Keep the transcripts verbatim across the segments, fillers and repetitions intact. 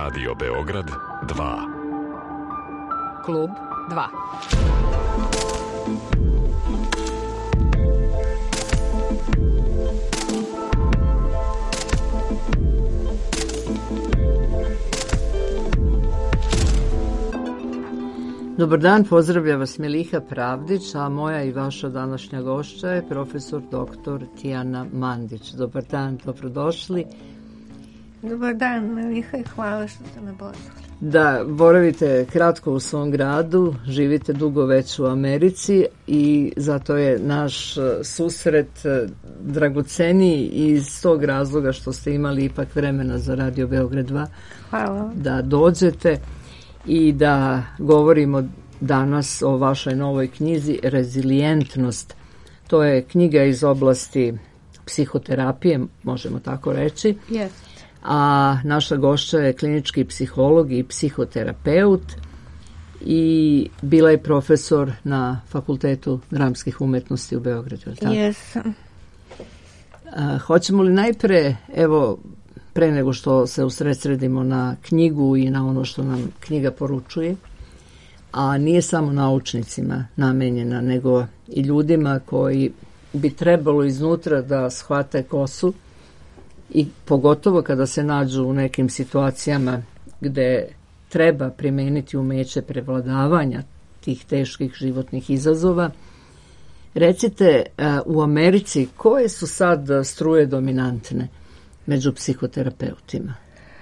Radio Beograd dva. Klub dva. Dobar dan, pozdravlja vas Miliha Pravdić, a moja i vaša današnja gošća je profesor doktor Tijana Mandić. Dobar dan, dobrodošli. Dobar dan, Miliha, i hvala što ste me pozvali. Da, boravite kratko u svom gradu, živite dugo već u Americi i zato je naš susret dragoceniji iz tog razloga što ste imali ipak vremena za Radio Beograd dva. Hvala. Da dođete i da govorimo danas o vašoj novoj knjizi Rezilijentnost. To je knjiga iz oblasti psihoterapije, možemo tako reći. Yes. A naša gošća je klinički psiholog i psihoterapeut i bila je profesor na Fakultetu dramskih umetnosti u Beogradu. Jesam. Yes. Hoćemo li najpre, evo, pre nego što se usredsredimo na knjigu i na ono što nam knjiga poručuje, a nije samo naučnicima namenjena, nego i ljudima koji bi trebalo iznutra da shvate ko su, i pogotovo kada se nađu u nekim situacijama gde treba primeniti umeće prevladavanja tih teških životnih izazova. Recite, u Americi koje su sad struje dominantne među psihoterapeutima?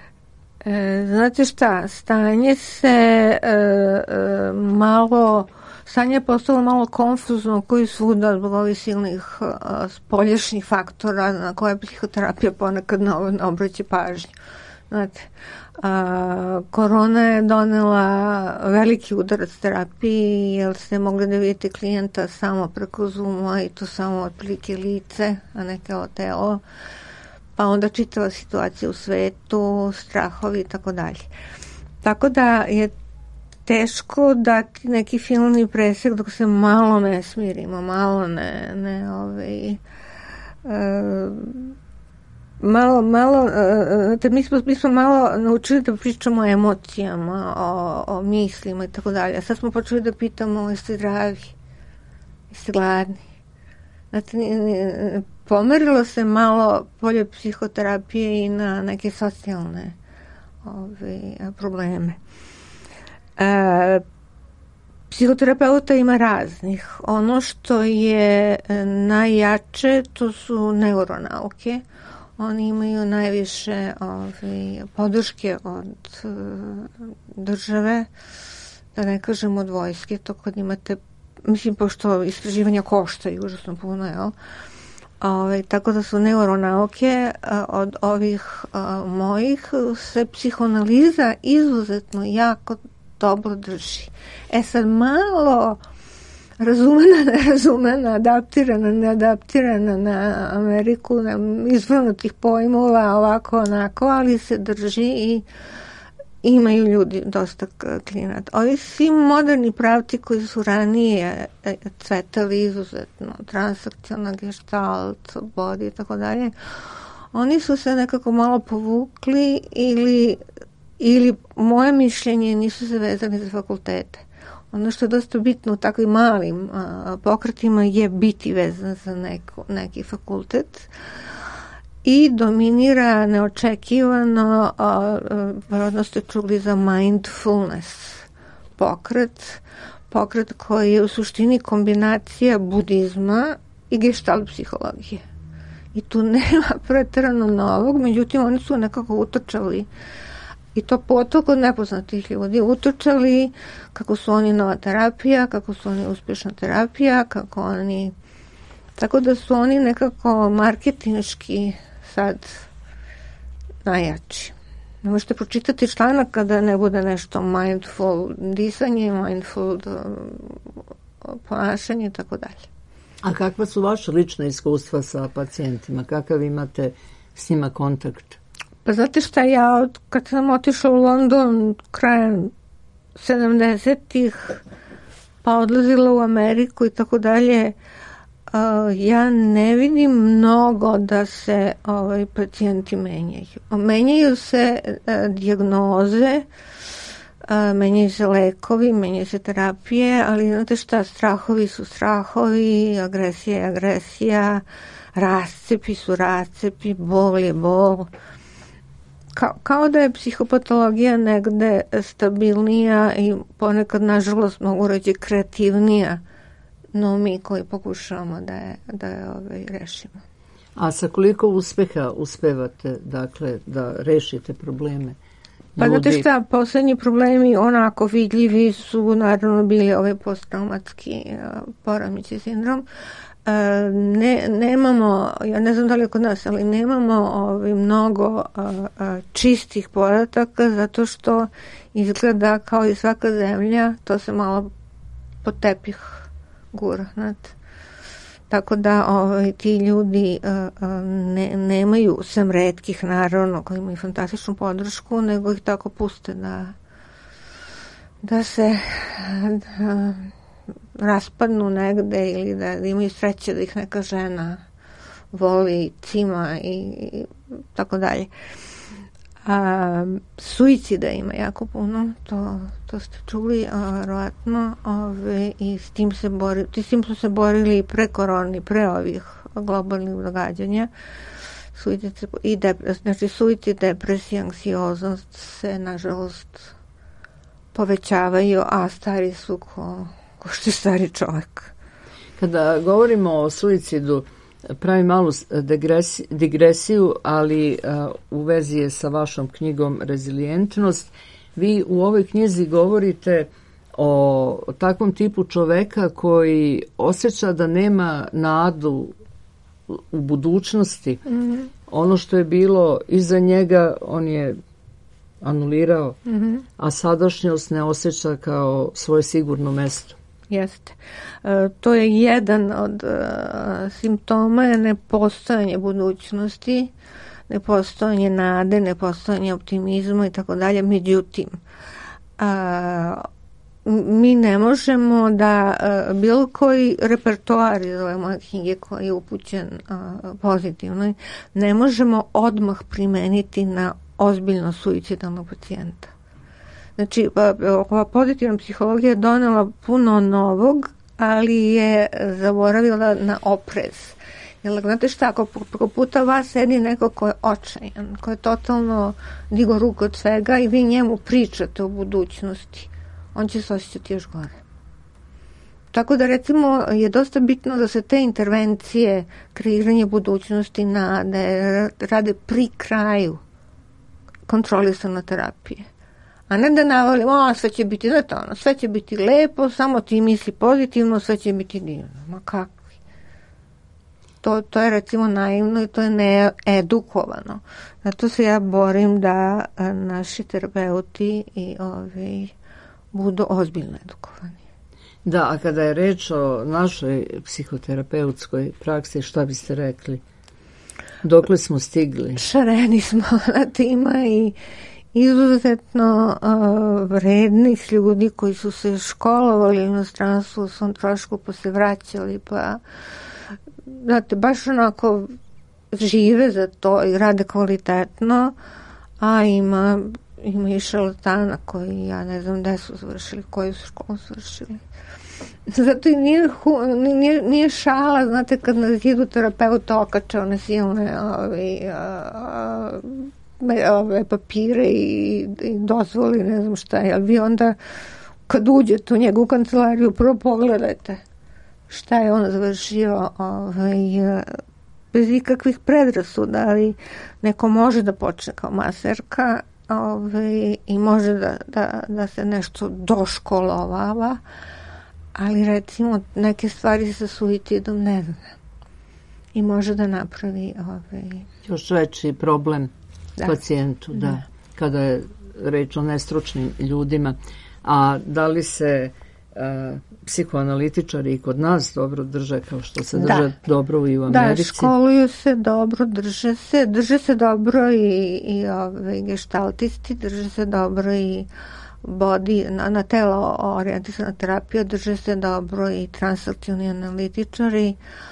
E, znate šta, stanje se e, e, malo, stanje je postalo malo konfuzno koji svuda zbog ovih silnih a, spoljašnjih faktora na koje psihoterapija ponekad ne obraća pažnju. Znate, a, korona je donela veliki udarac terapiji, jer ste mogli da vidite klijenta samo preko Zooma i to samo otprilike lice, a ne kao telo. Pa onda čitava situacija u svetu, strahovi i tako dalje. Tako da je teško dati neki finalni presek dok se malo ne smirimo, malo ne, ne ovaj, uh, malo, malo, uh, mi, smo, mi smo malo naučili da pričamo o emocijama, o, o mislima i tako dalje. A sad smo počeli da pitamo, jeste zdravi, jeste gladni. Znate, pomerilo se malo polje psihoterapije i na neke socijalne ove, probleme. E, psihoterapeuta ima raznih. Ono što je najjače, to su neuronauke. Oni imaju najviše ove, podrške od države, da ne kažem od vojske, to kad imate, mislim, pošto istraživanja koštaju užasno puno, jel? Ove, tako da su neuronauke a, od ovih a, mojih se psihoanaliza izuzetno jako dobro drži. E sad malo razumena, nerazumena, adaptirana, neadaptirana na Ameriku, na izvrnutih pojmova, ovako, onako, ali se drži i imaju ljudi dosta klijenata. Ovi svi moderni pravci koji su ranije cvetali izuzetno, transakciona, gestalt, body i tako dalje, oni su se nekako malo povukli ili, ili moje mišljenje nisu se vezali za fakultete. Ono što je dosta bitno u takvim malim a, pokretima je biti vezan za neko, neki fakultet. I dominira neočekivano, vjerojatno ste čuli za mindfulness pokret, pokret koji je u suštini kombinacija budizma i gestalt psihologije. I tu nema preterano novog, međutim oni su nekako utočali, i to potok od nepoznatih ljudi, utočali kako su oni nova terapija, kako su oni uspješna terapija, kako oni, tako da su oni nekako marketinški sad najjači. Ne možete pročitati članak kada ne bude nešto mindful disanje, mindful ponašanje i tako dalje. A kakva su vaše lična iskustva sa pacijentima? Kakav imate s njima kontakt? Pa znate šta, ja kad sam otišla u London krajem sedamdesetih pa odlazila u Ameriku i tako dalje, ja ne vidim mnogo da se ovaj, pacijenti menjaju. Menjaju se uh, dijagnoze, uh, menjaju se lekovi, menjaju se terapije, ali znate šta, strahovi su strahovi, agresija je agresija, rascepi su rascepi, bol je bol. Kao, kao da je psihopatologija negde stabilnija i ponekad, nažalost, mogu reći kreativnija, no mi koji pokušavamo da je, da je ovaj, rešimo. A sa koliko uspeha uspevate, dakle, da rešite probleme? Pa znate šta, poslednji problemi onako vidljivi su naravno bili ove posttraumatski poremećaj sindrom. Ne, nemamo, ja ne znam da li je kod nas, ali nemamo ovaj, mnogo a, a, čistih podataka zato što izgleda kao i svaka zemlja, to se malo pod tepih gura, znate. Tako da ovaj, ti ljudi a, a, ne, nemaju, sem retkih naravno, koji imaju fantastičnu podršku, nego ih tako puste da, da se da, raspadnu negde ili da imaju sreće da ih neka žena voli, cima i, i tako dalje. A, suicida ima jako puno, to, to ste čuli, a, verovatno, ove, i s tim se bori, s tim su se borili pre koroni, pre ovih globalnih događanja. Suicid se, i dep, znači suicid, depresija, anksioznost se, nažalost, povećavaju, a stari su ko ko što je stari čovjek. Kada govorimo o suicidu, pravim malu degresi, digresiju, ali uh, u vezi je sa vašom knjigom Rezilijentnost. Vi u ovoj knjizi govorite o takvom tipu čoveka koji osjeća da nema nadu u budućnosti. Mm-hmm. Ono što je bilo iza njega, on je anulirao, mm-hmm. a sadašnjost ne osjeća kao svoje sigurno mesto. Jeste. E, to je jedan od e, simptoma je nepostojanje budućnosti, nepostojanje nade, nepostojanje optimizma i tako dalje. Međutim, a, mi ne možemo da a, bilo koji repertoar iz ove moje knjige koji je upućen a, pozitivno, ne možemo odmah primeniti na ozbiljno suicidalnog pacijenta. Znači, ova pozitivna psihologija je donela puno novog, ali je zaboravila na oprez. Jer, znate šta, ako preko puta vas sedi neko ko je očajan, ko je totalno digo ruku od svega i vi njemu pričate o budućnosti, on će se osjećati još gore. Tako da, recimo, je dosta bitno da se te intervencije, kreiranje budućnosti, nade, rade pri kraju kontrolisane terapije. A ne da navolimo, a sve će biti, znate ono, sve će biti lepo, samo ti misli pozitivno, sve će biti divno. Ma kakvi? To, to je recimo naivno i to je needukovano. Zato se ja borim da a, naši terapeuti i ovi budu ozbiljno edukovani. Da, a kada je reč o našoj psihoterapeutskoj praksi, šta biste rekli? Dokle smo stigli? Šareni smo, znate, ima i izuzetno uh, vrednih ljudi koji su se školovali u inostranstvu u svom trošku, pa se vraćali, pa znate, baš onako žive za to i rade kvalitetno, a ima, ima i šarlatana koji, ja ne znam gde su završili, koju su školu završili. Zato i nije, nije, nije šala, znate, kad na zidu terapeuta okače one silne ovi, a, ove papire i, i dozvoli, ne znam šta je, ali vi onda kad uđete u njegovu kancelariju prvo pogledajte šta je on završio, ovaj, bez ikakvih predrasuda, ali neko može da počne kao maserka, ovaj, i može da, da, da se nešto doškolovava, ali recimo neke stvari sa suicidom ne zna i može da napravi ovaj, još veći problem da. pacijentu, da. da, kada je reč o nestručnim ljudima. A da li se uh, psihoanalitičari i kod nas dobro drže kao što se drže da. dobro i u Americi? Da, školuju se dobro, drže se, drže se dobro i, i ove, geštaltisti, drže se dobro i body, na, na telo orijentisana terapija, drže se dobro i transakcioni analitičari,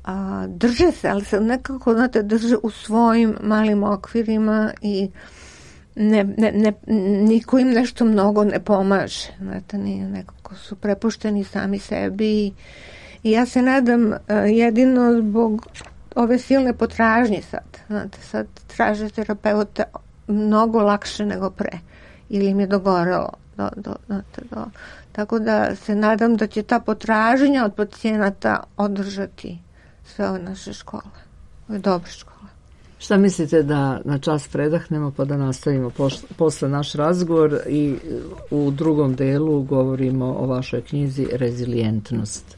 a, drže se, ali se nekako, znate, drže u svojim malim okvirima i ne, ne, ne, niko im nešto mnogo ne pomaže. Znate, nije, nekako su prepušteni sami sebi i, i ja se nadam a, jedino zbog ove silne potražnje sad. Znate, sad traže terapeuta mnogo lakše nego pre. Ili im je dogorelo. Do, do, znate, do. Tako da se nadam da će ta potražnja od pacijenata održati sve ove naše škole. Ove dobre škole. Šta mislite da na čas predahnemo pa da nastavimo poš- posle naš razgovor i u drugom delu govorimo o vašoj knjizi Rezilijentnost.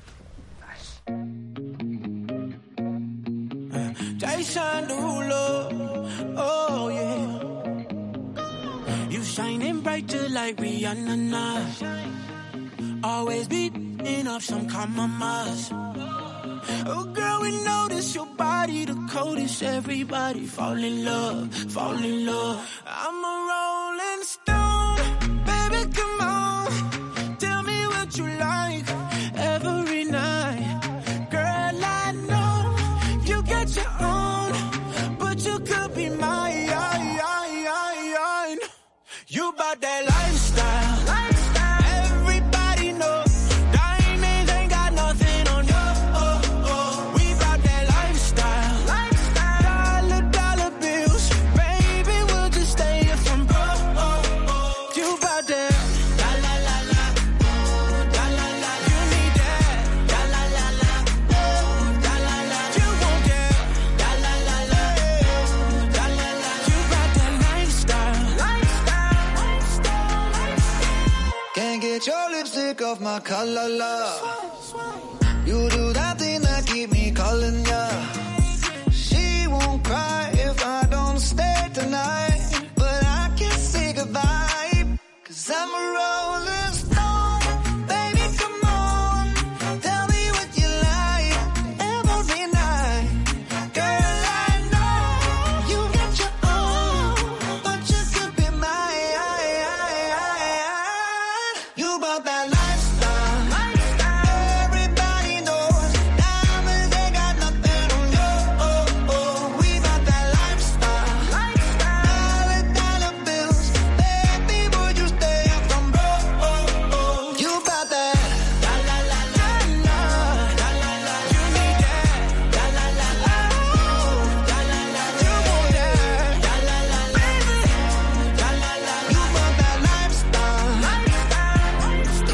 Jason Derulo, oh yeah. You shining brighter like Rihanna now. Always beating off some compromise. Oh girl, we notice your body the coldest. Everybody fall in love, fall in love. I'm a rolling stone, baby, come on. Tell me what you like every night. Girl, I know you got your own, but you could be mine. You bout that lifestyle, lifestyle. Everybody knows diamonds ain't got nothing on you. Oh, oh. We bout that lifestyle, lifestyle. Dollar, dollar bills, baby, we'll just stay here from broke. Oh, oh. You bout that la la la la, oh, la la la. You need that la la la la, oh, la la la. You want that la la la la, oh, la la la. You bout that lifestyle, lifestyle. Can't get your lipstick off my collar, love. You do that thing that keep me calling ya. She won't cry if I don't stay tonight, but I can't say goodbye, 'cause I'm a rolling stone. Baby, come on, tell me what you like every night. Girl, I know you got your own, but you could be mine. You about that lifestyle, lifestyle. Everybody knows diamonds ain't got nothing on you. Oh, oh. We about that lifestyle, lifestyle. Dollar, dollar bills, baby, would you stay up from broke? Oh, oh. You about that la la la la la la la la. You need that la la la la, oh, la la la. You want that la la la la, baby, la la la. You about that lifestyle, lifestyle.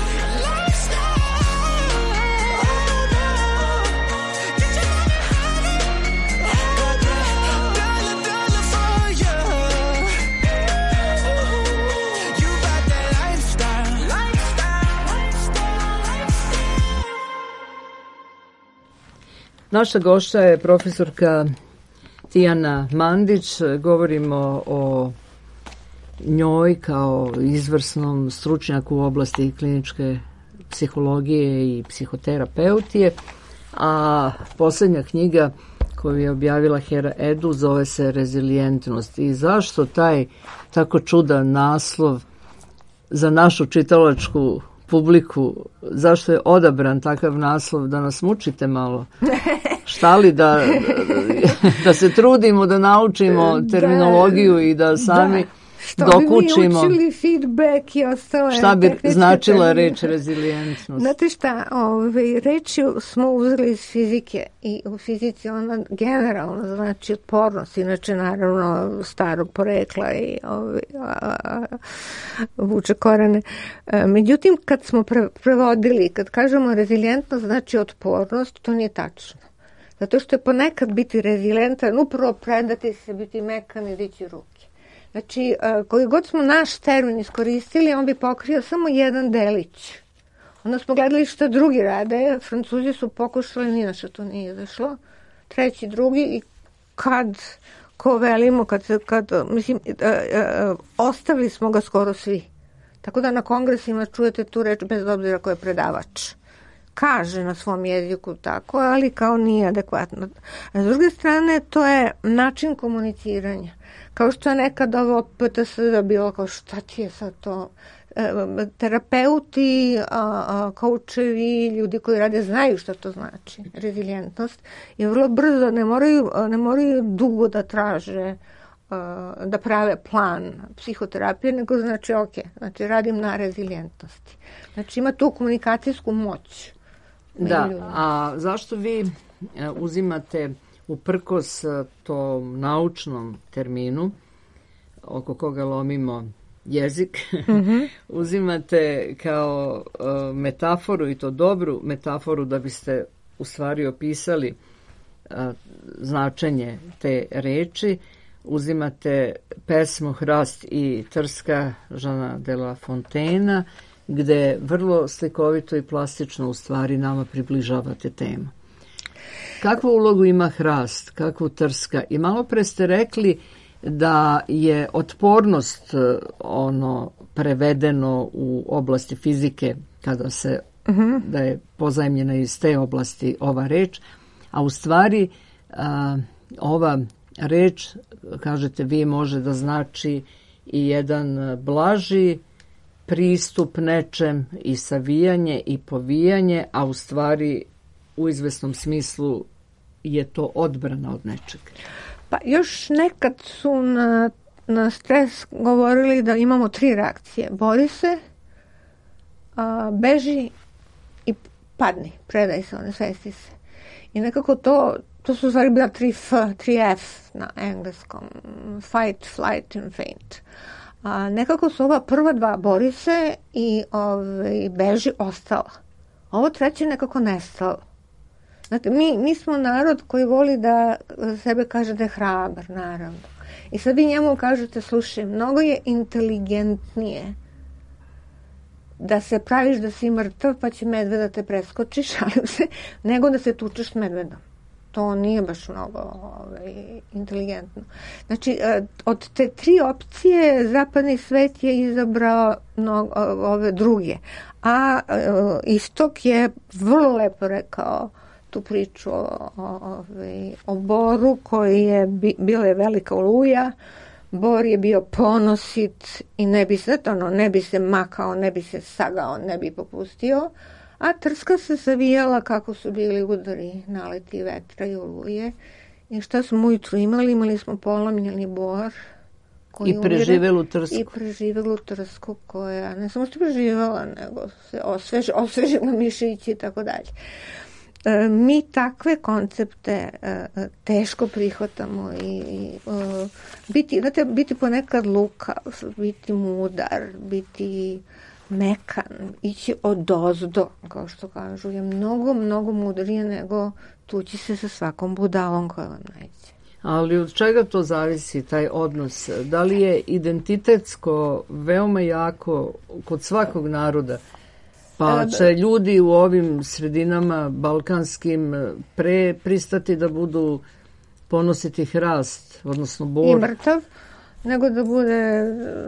Naša gošća je profesorka Tijana Mandić. Govorimo o njoj kao izvrsnom stručnjaku u oblasti kliničke psihologije i psihoterapeutije, a posljednja knjiga koju je objavila Hera Edu zove se Rezilijentnost. I zašto taj tako čudan naslov za našu čitalačku publiku, zašto je odabran takav naslov, da nas mučite malo? Šta li da, da se trudimo da naučimo terminologiju i da sami da. Što dokučimo. bi mi učili feedback i ostale. Šta bi značila reč rezilijentnost? Znate šta, ovaj, reč smo uzeli iz fizike i u fizici ona generalno znači otpornost, inače naravno starog porekla i ovaj, a, a, vuče korene. E, međutim, kad smo pre, prevodili, kad kažemo rezilijentnost znači otpornost, to nije tačno. Zato što je ponekad biti rezilijentan, upravo predati se, biti mekan i dići ruke. Znači, koji god smo naš termin iskoristili, on bi pokrio samo jedan delić. Onda smo gledali što drugi rade. Francuzi su pokušali, ni na što to nije izašlo. Treći, drugi i kad, ko velimo, kad, kad mislim, ostavili smo ga skoro svi. Tako da na kongresima čujete tu reč bez obzira ko je predavač. Kaže na svom jeziku tako, ali kao nije adekvatno. A s druge strane, to je način komuniciranja. Kao što je nekad ovo P T S D bilo kao šta ti je sad to, terapeuti, koučevi, ljudi koji rade znaju što to znači, rezilijentnost, i vrlo brzo, ne moraju, ne moraju dugo da traže, da prave plan psihoterapije, nego znači, ok, znači radim na rezilijentnosti. Znači ima tu komunikacijsku moć. Da, a zašto vi uzimate uprkos tom naučnom terminu oko koga lomimo jezik, mm-hmm. uzimate kao uh, metaforu, i to dobru metaforu, da biste u stvari opisali uh, značenje te reči, uzimate pesmu Hrast i trska Žana de la Fontainea, gde vrlo slikovito i plastično u stvari nama približavate temu. Kakvu ulogu ima hrast, kakvu trska? I malo pre ste rekli da je otpornost ono prevedeno u oblasti fizike, kada se, uh-huh. da je pozajemljena iz te oblasti ova reč, a u stvari a, ova reč, kažete vi, može da znači i jedan blaži pristup nečem, i savijanje i povijanje, a u stvari u izvesnom smislu je to odbrana od nečeg. Pa još nekad su na, na stres govorili da imamo tri reakcije. Bori se, a, beži i padni, predaj se, onesvesti se. I nekako to, to su stvari bila tri F, tri F na engleskom. Fight, flight and faint. A nekako su ova prva dva, bori se i ovaj, beži, ostala. Ovo treće nekako nestalo. Znate, mi, mi smo narod koji voli da sebe kaže da je hrabar, naravno. I sad vi njemu kažete, slušaj, mnogo je inteligentnije da se praviš da si mrtav pa će medved da te preskoči, šalim se, nego da se tučeš s medvedom. To nije baš mnogo ovaj, inteligentno. Znači, od te tri opcije zapadni svet je izabrao mnogo, ove druge. A istok je vrlo lepo rekao tu priču o, o, o Boru, koji je bi, bila je velika oluja. Bor je bio ponosit i ne bi se, ono, ne bi se makao, ne bi se sagao, ne bi popustio. A trska se savijala kako su bili udari, naleti vetra i oluje. I šta smo ujutru imali? Imali smo polomljeni bor. I preživelu trsku. I preživelu trsku koja, ne samo što preživala, nego se osvež, osvežila mišići i tako dalje. E, mi takve koncepte e, teško prihvatamo i, i e, biti, znate, biti ponekad lukav, biti mudar, biti mekan, ići odozdo, kao što kažu, je mnogo, mnogo mudrije nego tući se sa svakom budalom koja vam neće. Ali od čega to zavisi, taj odnos? Da li je identitetsko veoma jako kod svakog naroda? Pa će ljudi u ovim sredinama balkanskim pre pristati da budu ponositi hrast, odnosno bor. I mrtav, nego da bude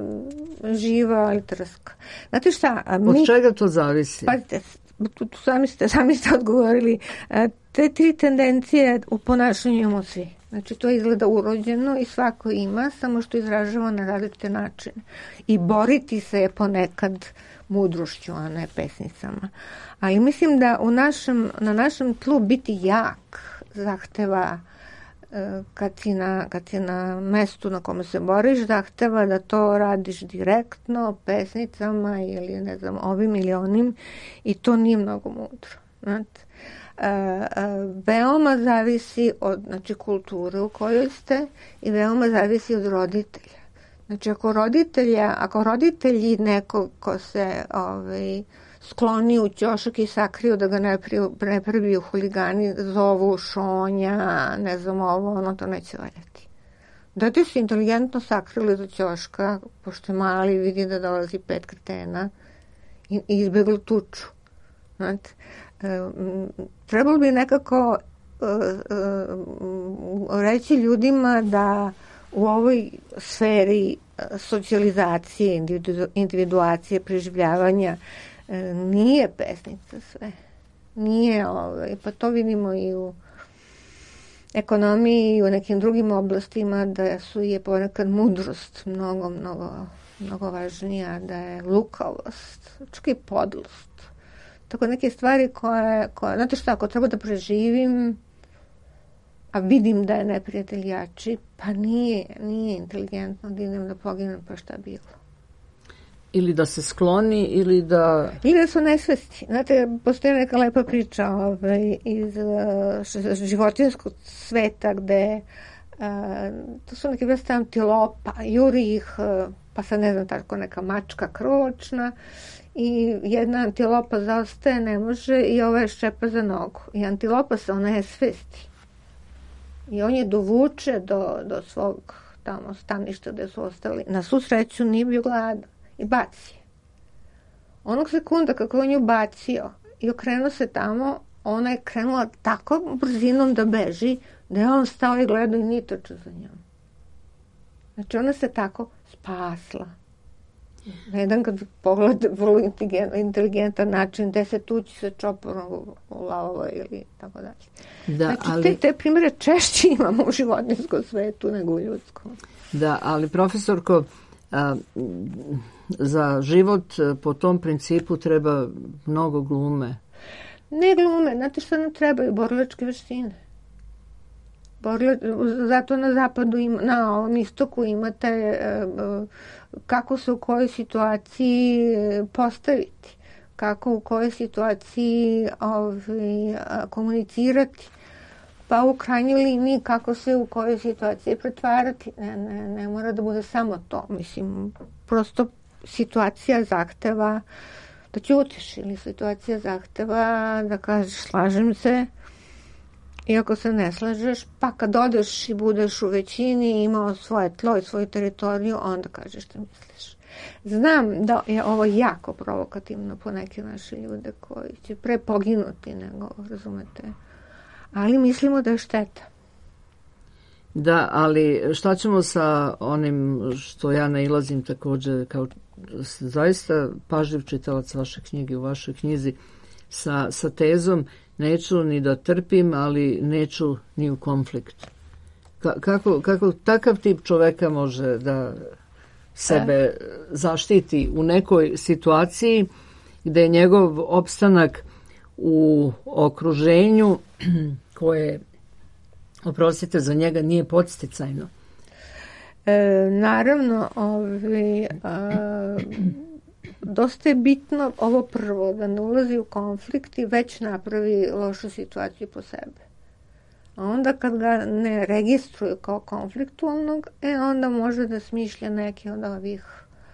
živa ili trska. Znate šta? A mi, od čega to zavisi? Pazite, tu, tu sami, ste, sami ste odgovorili. Te tri tendencije u ponašanju imamo svi. Znači, to izgleda urođeno i svako ima, samo što izražava na različite načine. I boriti se je ponekad mudrošću, a ne pesnicama. Ali mislim da u našem, na našem tlu biti jak zahteva, kad si, na, kad si na mestu na kome se boriš, zahteva da to radiš direktno, pesnicama ili ne znam, ovim ili onim, i to nije mnogo mudro. Znate? E, e, veoma zavisi od, znači, kulture u kojoj ste, i veoma zavisi od roditelja. Znači, ako roditelja, ako roditelji nekog ko se ovaj, skloni u ćošak i sakriju da ga ne, pri, ne prebiju huligani, zovu šonja, ne znam ovo, ono, to neće valjati. Dete su inteligentno sakrili do ćoška, pošto je mali, vidi da dolazi pet kretena, i, i izbegli tuču. Znate, e, trebalo bi nekako e, e, reći ljudima da u ovoj sferi socijalizacije, individu, individuacije, preživljavanja e, nije pesnica sve. Nije, ovaj, pa to vidimo i u ekonomiji i u nekim drugim oblastima, da su je ponekad mudrost mnogo, mnogo mnogo važnija, da je lukavost, čak i podlost. Tako neke stvari koje, koje, znate šta, ako treba da preživim, a vidim da je neprijatelj jači, pa nije, nije inteligentno da idem da poginem, pa šta bilo. Ili da se skloni, ili da... Ili da su nesvesti. Znate, postoji neka lepa priča ovaj, iz uh, životinjskog sveta gde uh, to su neke vrste antilopa, juri ih, uh, pa sad ne znam, tako neka mačka krvočna i jedna antilopa zaostaje, ne može i ova je ščepa za nogu. I antilopa se ona je svesti. I on je dovuče do, do svog tamo staništa gde su ostali. Na svu sreću nije bio gladan. I baci je. Onog sekunda kako on ju bacio i okrenuo se tamo, ona je krenula tako brzinom da beži, da je on stao i gledao i ni trčao za njom. Znači ona se tako spasla. Na jedan kad pogleda vrlo inteligentan način, gde se tući sa čoporom u lavovoj ili tako dalje. Da, znači ali... te, te primjere češće imamo u životinjskom svetu nego u ljudskom. Da, ali profesorko, a, za život po tom principu treba mnogo glume. Ne glume, znate što nam trebaju? Borilačke veštine. Borila, zato na zapadu, ima, na ovom istoku imate e, kako se u kojoj situaciji postaviti, kako u kojoj situaciji ovaj, komunicirati, pa u krajnjoj liniji kako se u kojoj situaciji pretvarati. Ne, ne, ne mora da bude samo to. Mislim, prosto situacija zahteva da ćutiš ili situacija zahteva da kažeš slažem se, i ako se ne slažeš, pa kad odeš i budeš u većini i imao svoje tlo i svoju teritoriju, onda kažeš što misliš. Znam da je ovo jako provokativno po neke naše ljude koji će pre poginuti nego, razumete, ali mislimo da je šteta. Da, ali šta ćemo sa onim što ja nailazim također kao zaista pažljiv čitalac vaše knjige, u vašoj knjizi, sa, sa tezom neću ni da trpim, ali neću ni u konflikt. Ka, kako, kako takav tip čoveka može da sebe e? zaštiti u nekoj situaciji gde je njegov opstanak u okruženju koje, oprostite, za njega nije podsticajno? E, naravno, ovi, a, dosta je bitno ovo prvo, da ne ulazi u konflikt i već napravi lošu situaciju po sebe. A onda kad ga ne registruju kao konfliktualnog, e onda može da smišlja neke od ovih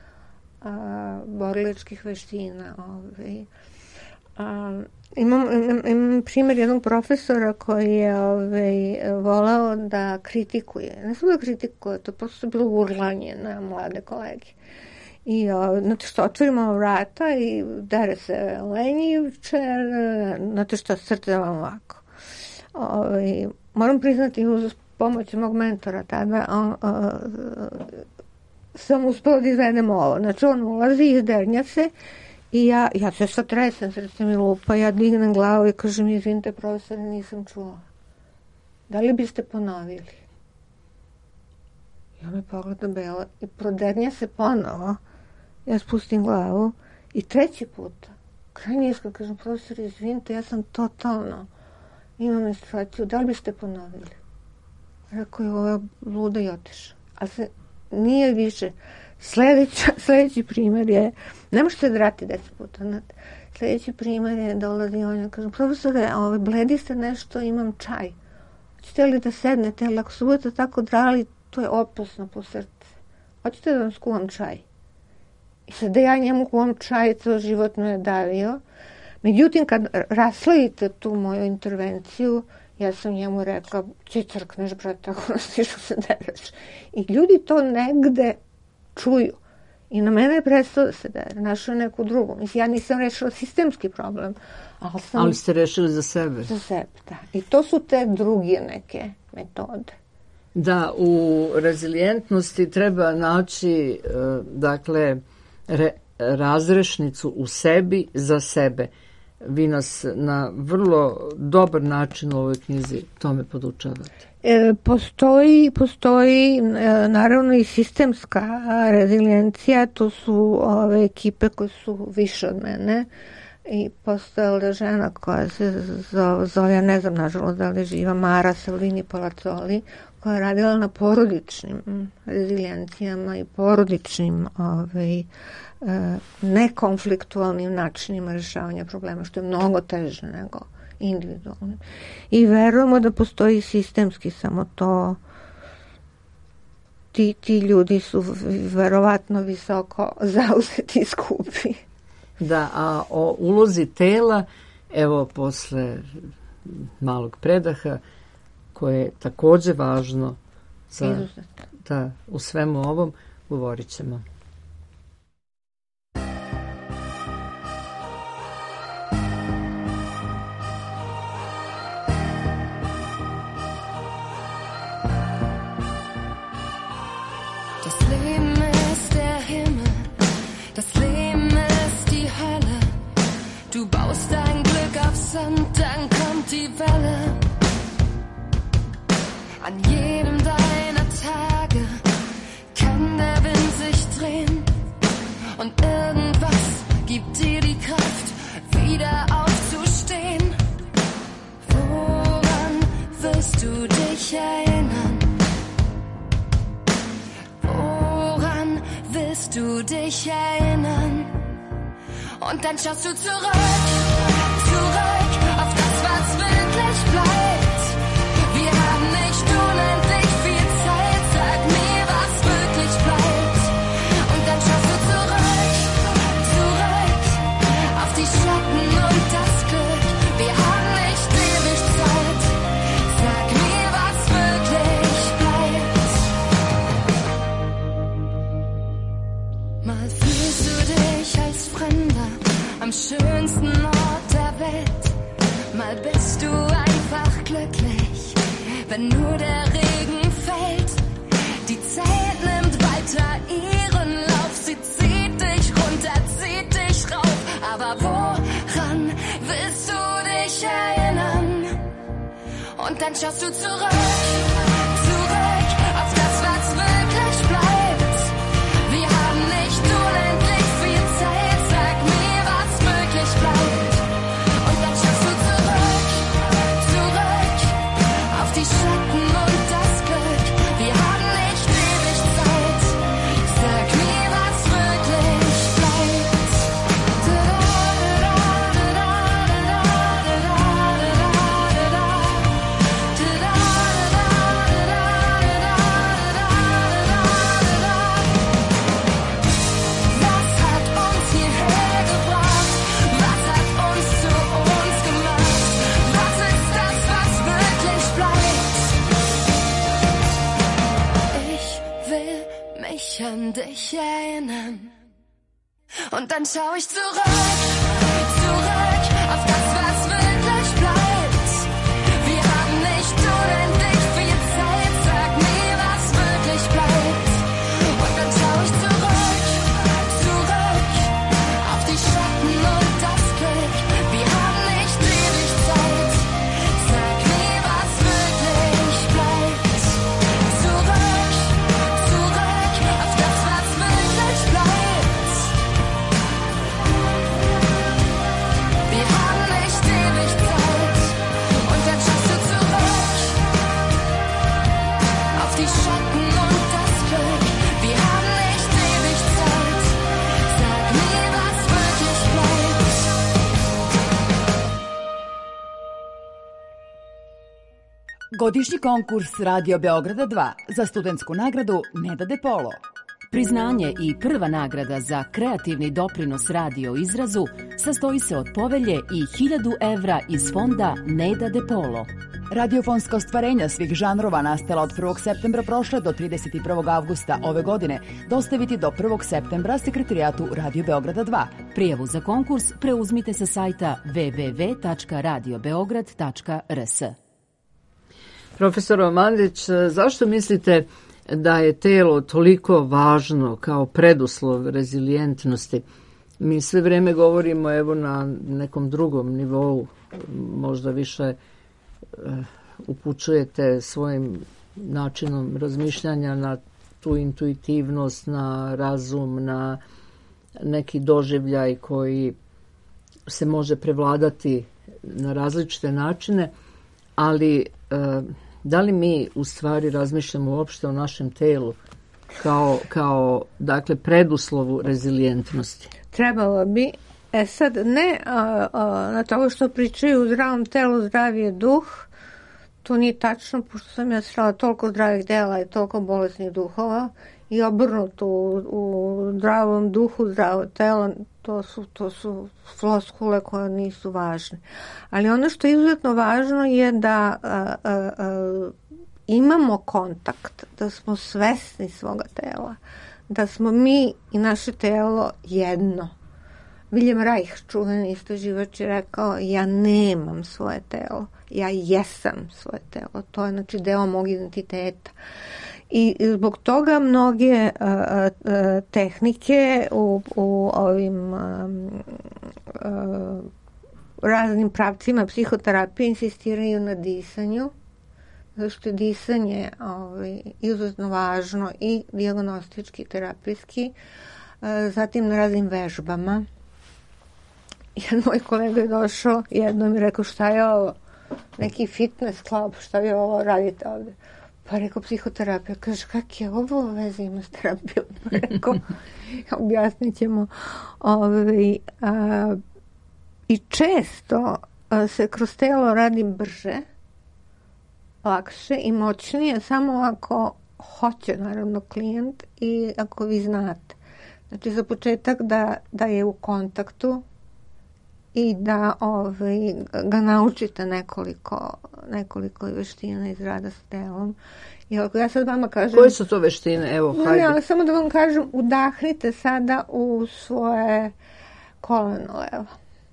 a, borilačkih veština. Ovi. A, imam, imam, imam primjer jednog profesora koji je ovaj, volao da kritikuje. Ne samo da kritikuje, to je prosto bilo urlanje na mlade kolege. I o, znate što, otvorimo vrata i dere se lenjivče, znate što, srce vam ovako. O, i, moram priznati, uz pomoć mog mentora tada, on, o, sam uspela da izvedem ovo. Znači, on ulazi, izdernja se i ja, ja se sad tresem, srce mi lupa, ja dignem glavu i kažem, izvinite profesore, nisam čula. Da li biste ponovili? I on me pogleda belo i prodernja se ponovo. Ja spustim glavu i treći puta, krajnje iskren, kažem, profesor, izvinite, ja sam totalno, imam menstruaciju, da li biste ponovili? Rekao je, ovo je luda i otišao. Ali se nije više. Sljedeća, sljedeći primjer je, ne možete da vrati deset puta, znate. Sljedeći primjer je da ulazi on, kažem, profesore, ovaj, bledi ste nešto, imam čaj. Hoćete li da sednete, ali ako se budete tako drali, to je opasno po srce. Hoćete da vam skuvam čaj? I sad da ja njemu kuvam čaj, to životno je davio. Međutim, kad rasledite tu moju intervenciju, ja sam njemu rekla, će crkneš, brate, ako nas tišu se dereš. I ljudi to negde čuju. I na mene je prestao da se dere, našao neku drugu. Mislim, ja nisam rešila sistemski problem. Ali, sam, ali ste rešili za sebe. Za sebe, da. I to su te druge neke metode. Da, u rezilijentnosti treba naći, dakle, re, razrešnicu u sebi za sebe. vi nas na vrlo dobar način u ovoj knjizi tome podučavate. E, postoji, postoji e, naravno i sistemska rezilijencija, to su ove ekipe koje su više od mene i postojala žena koja se zove, zove, ja ne znam nažalost da li živa, Mara Salvini Palazzoli, koja je radila na porodičnim rezilijencijama i porodičnim ovaj, nekonfliktualnim načinima rješavanja problema, što je mnogo teže nego individualnim. I verujemo da postoji sistemski, samo to ti, ti ljudi su verovatno visoko zauzeti i skupi. Da, a o ulozi tela, evo posle malog predaha, koje je takođe važno za, da, u svemu ovom, govorit ćemo. Das Leben ist der Himmel, das Leben ist die Hölle. Du baust dein Glück auf Sand, dann kommt die Welle. An jedem deiner Tage kann der Wind sich drehen und irgendwas gibt dir die Kraft, wieder aufzustehen. Woran wirst du dich erinnern? Woran willst du dich erinnern? Und dann schaust du zurück, zurück auf das, was wirklich bleibt. Wir haben nicht unendlich viel Zeit, sag mir, was wirklich bleibt. Und dann schaust du zurück, zurück auf die Schatten und das Glück. Wir haben nicht ewig Zeit, sag mir, was wirklich bleibt. Mal fühlst du dich als Fremder am schönsten Ort der Welt. Mal bist du einfach glücklich, wenn nur der Regen fällt. Die Zeit nimmt weiter ihren Lauf, sie zieht dich runter, zieht dich rauf. Aber woran willst du dich erinnern? Und dann schaust du zurück, zurück auf das, was wirklich bleibt. Wir haben nicht unendlich viel Zeit, sag mir, was wirklich bleibt. Und dann schaust du zurück, zurück auf die Schatten und das Glück. Wir haben nicht ewig Zeit, sag mir, was wirklich bleibt. Was hat uns hierher gebracht? Was hat uns zu uns gemacht? Was ist das, was wirklich bleibt? Ich will mich an dich erinnern. Und dann schau ich zurück, zurück auf das, was wirklich bleibt. Wir haben nicht unendlich viel Zeit, sag mir, was wirklich bleibt. Und dann schau ich zurück, zurück auf die Schatten und das Glück. Wir haben nicht ewig Zeit, sag mir, was wirklich bleibt. Zurück, zurück auf das, was wirklich bleibt. Wir haben nicht ewig Zeit. Und dann schaust du zurück auf die Schatten und das Glück. Wir haben nicht ewig Zeit. Sag mir, was wirklich bleibt. Godišnji konkurs Radio Beograda dva za studentsku nagradu Neda De Polo. Priznanje i prva nagrada za kreativni doprinos radio izrazu sastoji se od povelje i hiljadu evra iz fonda Neda De Polo. Radiofonska ostvarenja svih žanrova nastala od prvog septembra prošle do trideset prvog avgusta ove godine dostaviti do prvog septembra sekretarijatu Radio Beograda dva. Prijavu za konkurs preuzmite sa sajta w w w tačka radio beograd tačka r s. Profesor Mandić, zašto mislite da je telo toliko važno kao preduslov rezilijentnosti Mi sve vrijeme govorimo evo na nekom drugom nivou, možda više e, upućujete svojim načinom razmišljanja na tu intuitivnost, na razum, na neki doživljaj koji se može prevladati na različite načine, ali e, da li mi u stvari razmišljamo uopšte o našem telu kao, kao dakle, preduslovu rezilijentnosti? Trebalo bi. E sad, ne a, a, na toga što pričaju u zdravom telu, zdrav je duh, to nije tačno, pošto sam ja srela toliko zdravih dela i toliko bolesnih duhova i obrnuto u, u zdravom duhu, zdravo telo, to su, to su floskule koje nisu važne. Ali ono što je izuzetno važno je da a, a, a, imamo kontakt, da smo svesni svoga tela, da smo mi i naše telo jedno. William Reich, čuveni istraživač, je rekao, ja nemam svoje telo, ja jesam svoje telo. To je znači deo mog identiteta. I zbog toga mnoge a, a, tehnike u, u ovim a, a, raznim pravcima psihoterapije insistiraju na disanju, zato što je disanje ovaj, izuzetno važno i dijagnostički, terapijski, a, zatim na raznim vežbama. Jedan moj kolega je došao jednom i rekao, šta je ovo? Neki fitness club, šta vi ovo radite ovde? Pa rekao, psihoterapija. Kaže, kak je ovo veze ima s terapijom? Pa rekao, objasnit ćemo. Ove, a, I često a, se kroz telo radi brže, lakše i moćnije, samo ako hoće, naravno, klijent i ako vi znate. Znači, za početak da, da je u kontaktu i da ovaj, ga naučite nekoliko, nekoliko veština iz rada s telom. I ako ja sad vama kažem... Koje su to veštine? Evo, ne, hajde. ne, ali samo da vam kažem, udahnite sada u svoje koleno levo.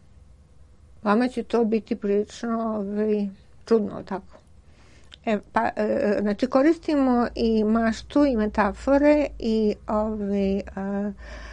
Vama će to biti prilično ovaj, čudno, tako. E, pa, e, znači, koristimo i maštu i metafore i ovaj... A,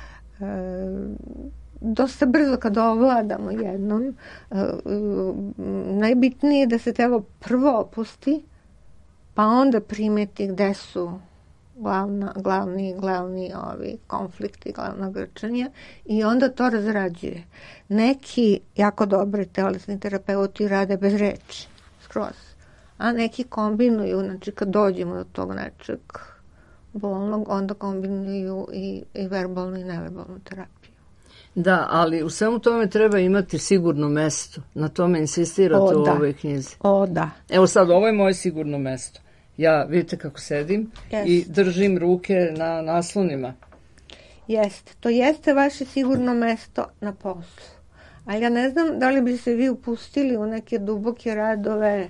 a, dosta brzo kad ovladamo jednom, uh, uh, najbitnije je da se telo prvo opusti, pa onda primeti gde su glavna, glavni, glavni ovi konflikti, glavna grčanja i onda to razrađuje. Neki jako dobri telesni terapeuti rade bez reči, skroz, a neki kombinuju, znači kad dođemo do tog nečeg bolnog, onda kombinuju i, i verbalnu i neverbalnu terapiju. Da, ali u svemu tome treba imati sigurno mesto. Na tome insistirate o, u da. ovoj knjizi. O, da. Evo sad, ovo je moje sigurno mesto. Ja, vidite kako sedim Jest. i držim ruke na naslonima. Jeste. To jeste vaše sigurno mesto na poslu. Ali ja ne znam da li bi se vi upustili u neke duboke radove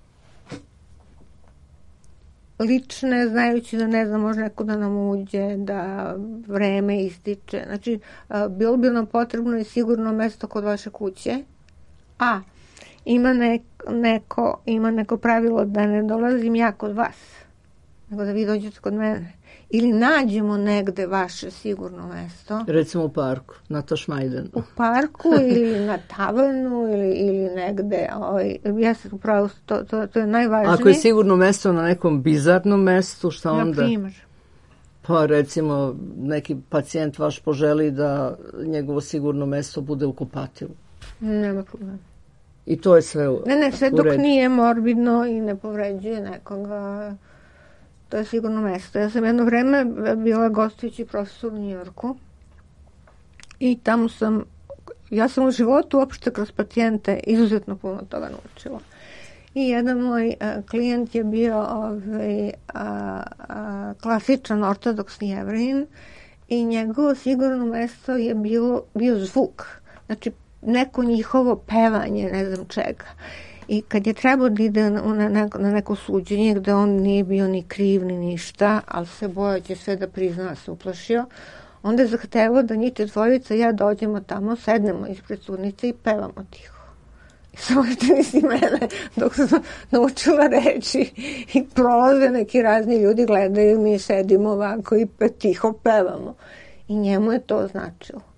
lične, znajući da ne znam, može neko da nam uđe, da vreme ističe. Znači, bilo bi nam potrebno i sigurno mesto kod vaše kuće. A, ima neko, ima neko pravilo da ne dolazim ja kod vas, nego da vi dođete kod mene. Ili nađemo negde vaše sigurno mesto. Recimo u parku, na Tošmajdenu. U parku ili na tavanu ili, ili negde. Ovaj, ja sam upravo, to, to, to je najvažnije. Ako je sigurno mesto na nekom bizarnom mestu, šta onda? Na primjer. Pa recimo neki pacijent vaš poželi da njegovo sigurno mesto bude u kupatilu. Nema problema. I to je sve u Ne, ne, sve dok redu. nije morbidno i ne povređuje nekoga. To je sigurno mesto. Ja sam jedno vreme bila gostujući profesor u Njujorku i tamo sam, ja sam u životu uopšte kroz pacijente izuzetno puno toga naučila. I jedan moj a, klijent je bio ovaj, a, a, klasičan ortodoksni Jevrin i njegovo sigurno mesto je bilo, bio zvuk. Znači, neko njihovo pevanje, ne znam čega. I kad je trebao da ide na neko, na neko suđenje gde on nije bio ni kriv ni ništa, ali se bojao će sve da prizna, se uplašio, onda je zahtevao da njih dvojica ja dođemo tamo, sednemo ispred sudnice i pevamo tiho. I samo što misli mene, dok sam naučila reči i prolaze neki razni ljudi, gledaju, mi sedimo ovako i pe, tiho pevamo. I njemu je to značilo.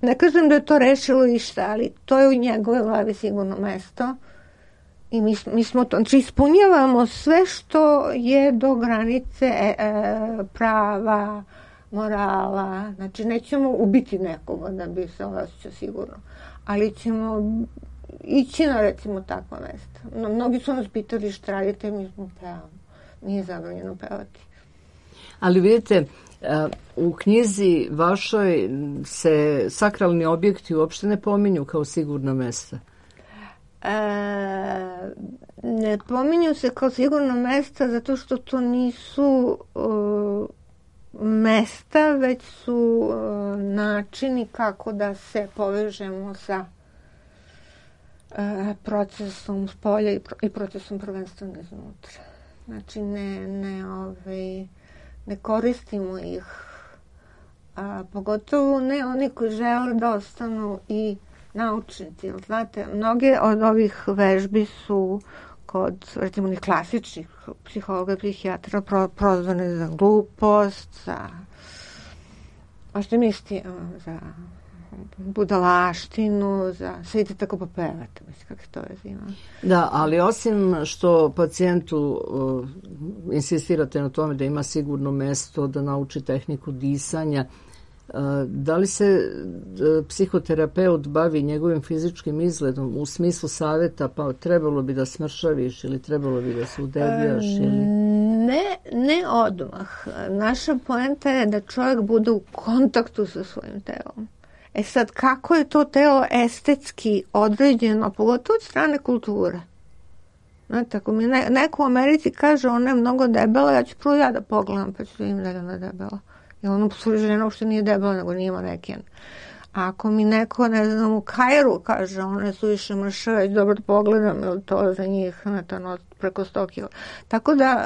Ne kažem da je to rešilo išta, ali to je u njegove glavi sigurno mesto. I mi, mi smo to, znači ispunjavamo sve što je do granice e, e, prava, morala. Znači nećemo ubiti nekoga da bi se osjećao sigurno, ali ćemo ići na recimo takva mesta. No, mnogi su nas pitali šta radite, mi smo pevamo. Nije zabranjeno pevati. Ali vidite, u knjizi vašoj se sakralni objekti uopšte ne pominju kao sigurna mesta. E, ne pominju se kao sigurna mesta zato što to nisu uh, mesta, već su uh, načini kako da se povežemo sa uh, procesom spolja i, pro, i procesom prvenstveno iznutra. Znači ne, ne, ovaj, ne koristimo ih, a pogotovo ne oni koji žele da ostanu i naučnici. Znate, mnoge od ovih vežbi su kod, recimo, onih klasičnih psihologa i psihijatra pro, prozvane za glupost, za, a što misli, za budalaštinu, za sve idete tako popevate, mislim, kako to vezi ima. Da, ali osim što pacijentu uh, insistirate na tome da ima sigurno mesto, da nauči tehniku disanja, uh, da li se uh, psihoterapeut bavi njegovim fizičkim izgledom u smislu savjeta, pa trebalo bi da smršaviš ili trebalo bi da se udebljaš? Ili... Ne, ne odmah. Naša poenta je da čovjek bude u kontaktu sa svojim telom. E sad, kako je to telo estetski određeno, pogotovo od strane kulture? Znate, ako mi ne, neko u Americi kaže ona je mnogo debela, ja ću prvo ja da pogledam, pa ću da im da je ona debela. Jer ono posluži žena uopšte nije debela, nego nije maneken. A ako mi neko, ne znam, u Kairu kaže ona je suviše mršava, dobro da pogledam, jer to za njih znate, ono, preko sto kila. Tako da,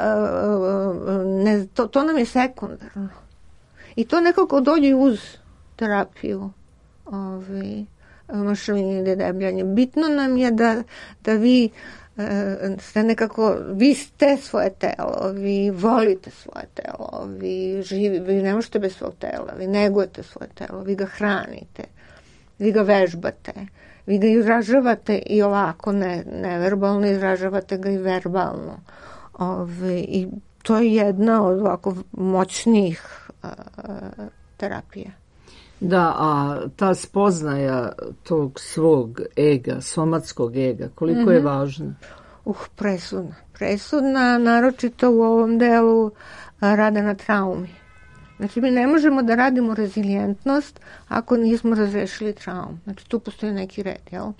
ne, to, to nam je sekundarno. I to nekako dođe uz terapiju. Ovi, mršavine ili debljanje. Bitno nam je da, da vi e, ste nekako, vi ste svoje telo, vi volite svoje telo, vi živi, vi ne možete bez svog tela, vi negujete svoje telo, vi ga hranite, vi ga vežbate, vi ga izražavate i ovako ne, neverbalno, izražavate ga i verbalno. Ovi, i to je jedna od ovako moćnijih a, terapija. Da, a ta spoznaja tog svog ega, somatskog ega, koliko mm-hmm. je važna? Uh, presudna. Presudna, naročito u ovom delu rada na traumi. Znači, mi ne možemo da radimo rezilijentnost ako nismo razrešili traumu. Znači, tu postoji neki red, jel?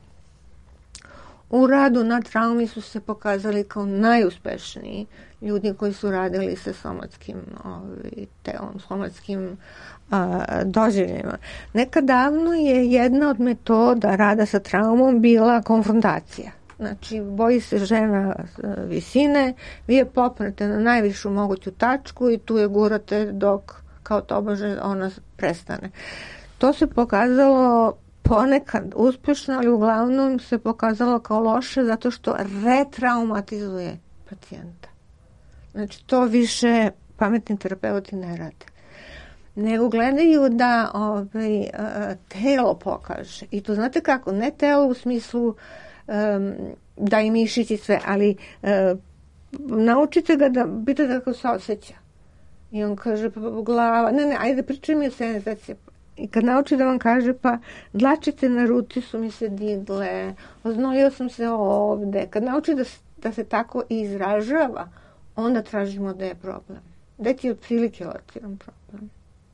U radu na traumi su se pokazali kao najuspešniji ljudi koji su radili sa somatskim ovaj, telom, somatskim a, doživljajima. Nekad davno je jedna od metoda rada sa traumom bila konfrontacija. Znači, boji se žena visine, vi je popnete na najvišu moguću tačku i tu je gurate dok kao tobože ona prestane. To se pokazalo ponekad uspješno, ali uglavnom se pokazalo kao loše zato što retraumatizuje pacijenta. Znači, to više pametni terapeuti ne rade. Nego gledaju da ovaj, telo pokaže. I to znate kako? Ne telo u smislu um, da i mišići sve, ali um, naučite ga da pitate kako se osjeća. I on kaže, pa glava, ne, ne, ajde pričaj mi o senzaciji. I kad nauči da vam kaže, pa dlačice na ruci su mi se digle, oznojio sam se ovde. Kad nauči da, da se tako izražava, onda tražimo da je problem. Da ti je otprilike lociran problem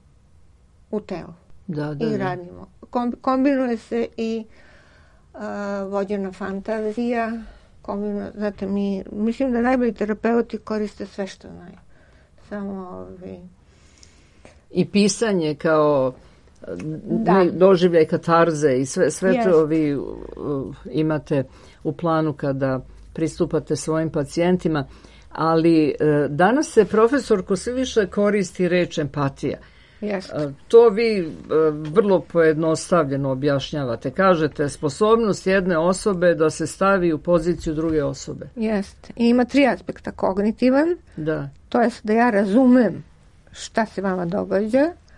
u telu. Da, da, I radimo. Kombinuje se i uh, vođena fantazija. Kombinuje, znate, mi, mislim da najbolji terapeuti koriste sve što znaju. Samo ovi... I pisanje kao da. doživljaj katarze i sve, sve yes. to vi uh, imate u planu kada pristupate svojim pacijentima. Ali uh, danas se, profesorko, sve više koristi reč empatija. Yes. Uh, to vi uh, vrlo pojednostavljeno objašnjavate. Kažete, sposobnost jedne osobe da se stavi u poziciju druge osobe. Jeste. I ima tri aspekta. Kognitivan, da. to jest da ja razumem šta se vama događa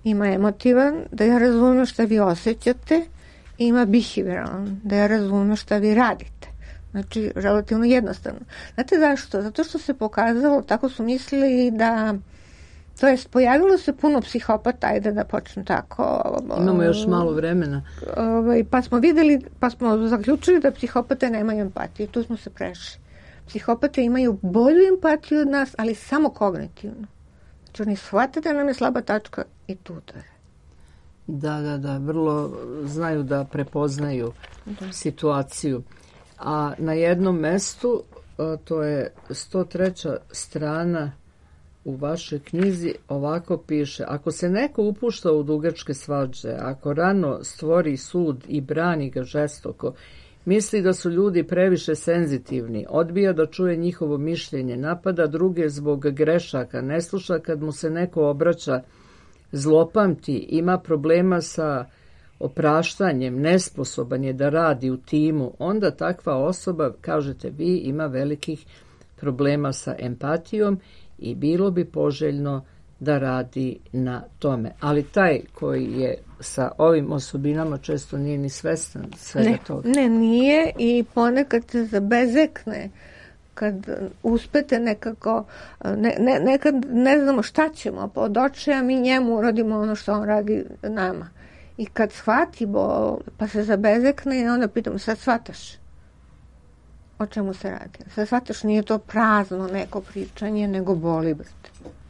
Ima emotivan, da ja razumem šta vi osjećate, i ima behavioralan, da ja razumem šta vi radite. Znači, relativno jednostavno. Znate zašto? Zato što se pokazalo, tako su mislili da, to jest, pojavilo se puno psihopata, ajde da počnem tako. Imamo još malo vremena. Ovaj, pa smo videli, pa smo zaključili da psihopate nemaju empatiju. Tu smo se prešli. Psihopate imaju bolju empatiju od nas, ali samo kognitivno. Znači, oni shvate da nam je slaba tačka i tu to je. Da, da, da, vrlo znaju da prepoznaju da. situaciju. A na jednom mestu, to je sto treća strana u vašoj knjizi, ovako piše: ako se neko upušta u dugačke svađe, ako rano stvori sud i brani ga žestoko, misli da su ljudi previše senzitivni, odbija da čuje njihovo mišljenje, napada druge zbog grešaka, ne sluša kad mu se neko obraća, zlopamti, ima problema sa opraštanjem, nesposoban je da radi u timu, onda takva osoba, kažete vi, ima velikih problema sa empatijom i bilo bi poželjno da radi na tome. Ali taj koji je sa ovim osobinama često nije ni svestan svega ne, toga. Ne, nije, i ponekad se zabezekne kad uspete nekako, ne, ne, nekad ne znamo šta ćemo, pa od očaja mi njemu uradimo ono što on radi nama. I kad shvatimo, pa se zabezekne i onda pitamo, sad shvataš o čemu se radi. Sad shvataš, nije to prazno neko pričanje, nego boli, brate.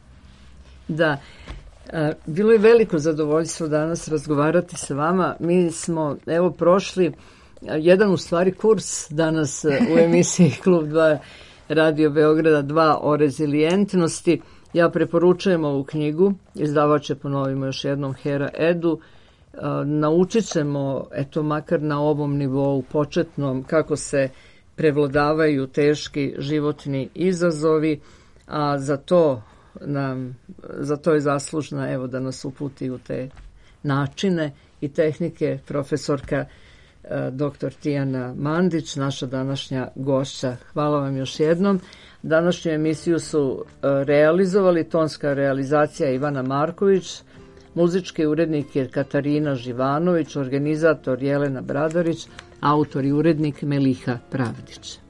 Da, bilo je veliko zadovoljstvo danas razgovarati sa vama. Mi smo, evo, prošli jedan u stvari kurs danas u emisiji Klub dva Radio Beograda dva o rezilijentnosti. Ja preporučujem ovu knjigu, izdavač je, ponovimo još jednom, Hera Edu. Naučit ćemo, eto, makar na ovom nivou početnom, kako se prevladavaju teški životni izazovi, a za to nam, za to je zaslužna, evo, da nas uputi u te načine i tehnike profesorka doktor Tijana Mandić, naša današnja gošća. Hvala vam još jednom. Današnju emisiju su realizovali tonska realizacija Ivana Marković, muzički urednik je Katarina Živanović, organizator Jelena Bradarić, autor i urednik Meliha Pravdić.